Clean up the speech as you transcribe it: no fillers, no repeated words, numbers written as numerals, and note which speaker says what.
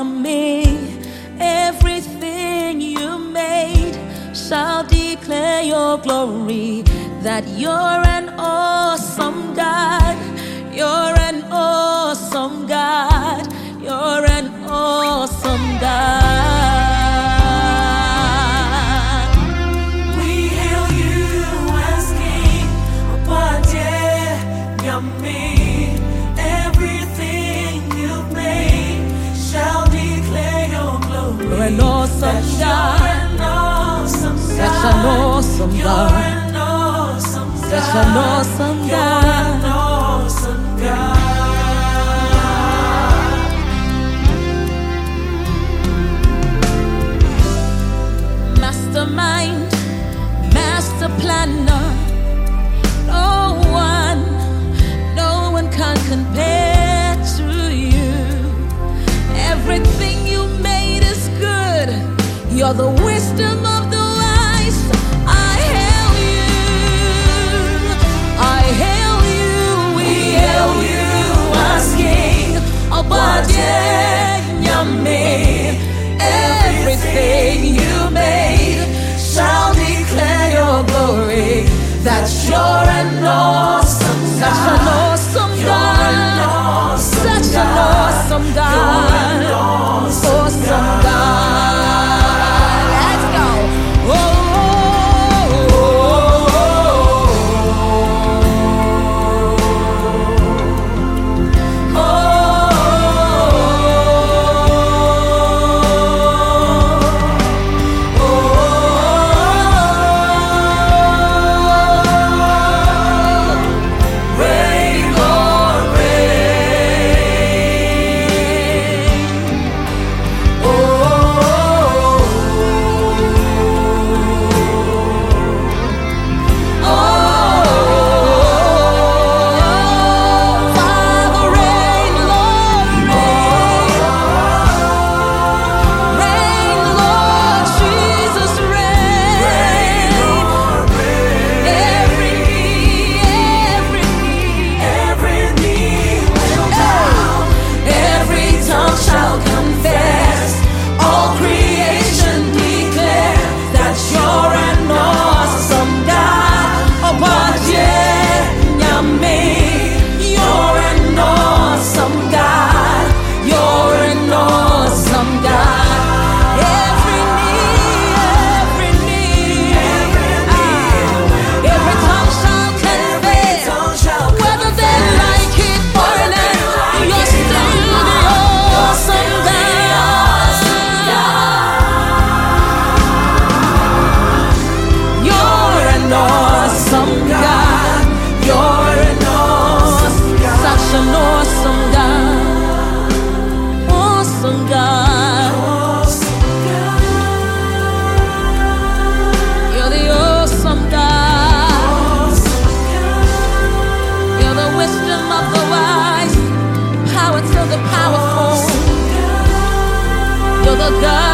Speaker 1: me. Everything you made shall declare your glory, that you're an awesome God. You're an awesome God. You're an awesome God.
Speaker 2: We hail you as King, Abade Yami. Everything you've made shall declare your glory.
Speaker 1: You're an awesome God. Such an awesome God. Such an awesome God. Mastermind, master planner. No one can compare to you. Everything you made is good. You're the wisdom of the wise. I hail you. I hail you. We hail you as King Obade Nyame. Everything you made shall declare your glory, that you're an awesome God. Such an awesome God. Such an awesome God. Awesome God. Let's go. The God